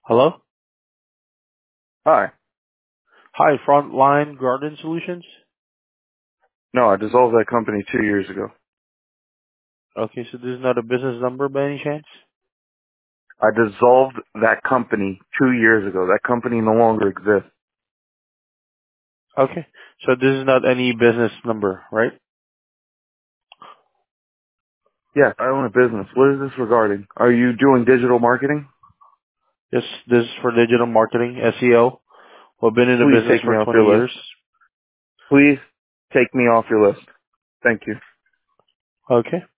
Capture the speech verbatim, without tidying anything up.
Hello? Hi. Hi, Frontline Garden Solutions? No, I dissolved that company two years ago. Okay, so this is not a business number by any chance? I dissolved that company two years ago. That company no longer exists. Okay, so this is not any business number, right? Yes, I own a business. What is this regarding? Are you doing digital marketing? Yes, this is for digital marketing, S E O. We've been in the Please business take me for off twenty your list. years. Please take me off your list. Thank you. Okay.